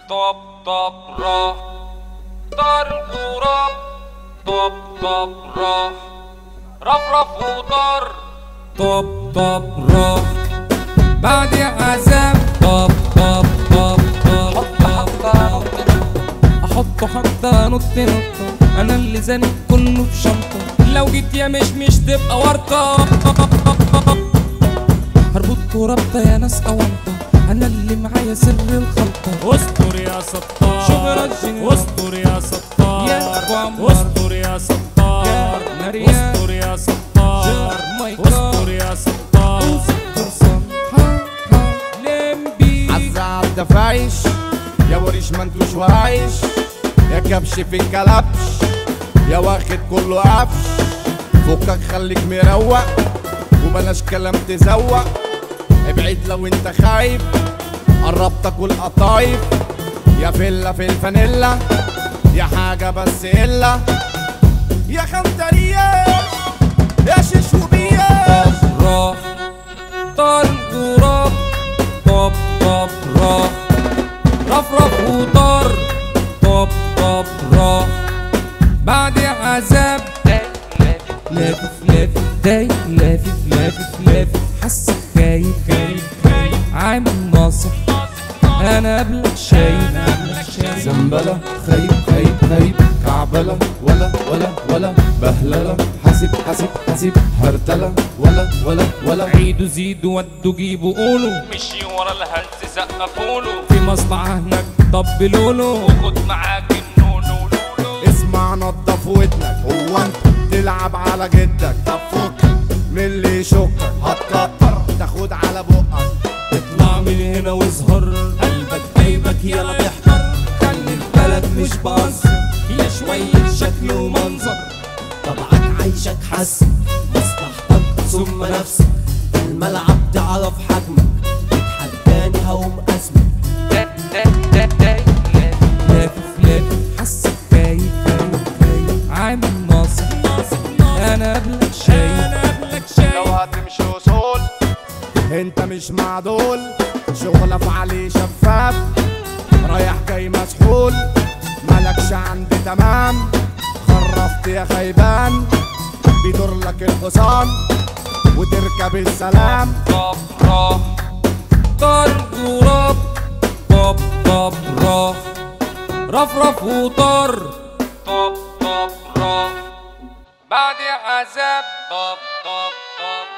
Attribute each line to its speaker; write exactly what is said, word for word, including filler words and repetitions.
Speaker 1: طب طب راح طار الغراب. طب طب راح رفرف وطار.
Speaker 2: طب طب راح بعد عذاب. طب طب طب طب
Speaker 1: حط حطة
Speaker 2: احط حتى نط نطة، انا اللي زانق كله في شنطة. لو جيت يا مش مش تبقى ورطة، هربطكوا رابطة يا ناس أونطة، انا اللي معايا سر الخلطة.
Speaker 3: استر يا ستار
Speaker 2: شغل الجنين.
Speaker 3: استر يا ستار
Speaker 2: يا أبو عمار.
Speaker 3: استر يا ستار
Speaker 2: يا مريم.
Speaker 3: استر يا ستار
Speaker 2: جار مايكل.
Speaker 3: استر يا ستار
Speaker 4: عز عالدفايش يا وريش ما انتوش ورايش، يا كبش في الكلبش يا واخد كله قفش. فكك خليك مروق وبلاش كلام تزوق، ابعد لو انت خايف قربتك والقطايف. يا فيلا في الفانيلا يا حاجة بس إلا يا خمترياش يا شيش وبياش.
Speaker 2: طب راح طار الغراب. طب طب راح رفرف وطار. طب طب راح بعد عذاب. لافف لافف دايق لافف لافف لافف، حاسك خايف خايف خايف عامل ناصح، انا قبلك شايف قبلك شايف.
Speaker 4: زنبلة خايب خايب خايب كعبلة ولا ولا ولا بهللة، حاسب حاسب حاسب هرتلة ولا ولا ولا.
Speaker 2: عيدوا زيدوا ودوا جيبوا قولوا،
Speaker 1: مشي ورا الهلس سقفوله،
Speaker 2: في مصلحة هناك طبلوله.
Speaker 1: وخد معاك النونو لولو.
Speaker 4: اسمع نضف ودنك، هو انت تلعب على جدك؟ طب فكك من اللي يشكك، هتكتر تاخد على بقك.
Speaker 2: اطلع من هنا واظهر، قلبك جايبك يلا تحضر. خلي البلد مش بهزر، هي شوية شكل ومنظر.
Speaker 5: طبعك عايشك حسن مصلحتك ثم نفسك، الملعب تعرف حجمك، تتحداني هقوم اسمك.
Speaker 2: لافف لافف حاسك خايف خايف خايف عامل ناصح، انا قبلك شايف.
Speaker 4: لو هتمشي وصول انت مش مع دول، شغلك عليه شفاف رايح جاي مسحول، مالكش عندي تمام. خرفت يا خيبان بيدور لك الحصان وتركب السلام.
Speaker 1: طب راح
Speaker 2: طار الغراب. طب طب راح رفرف وطار.
Speaker 1: طب طب راح بعد عذاب. طب طب طب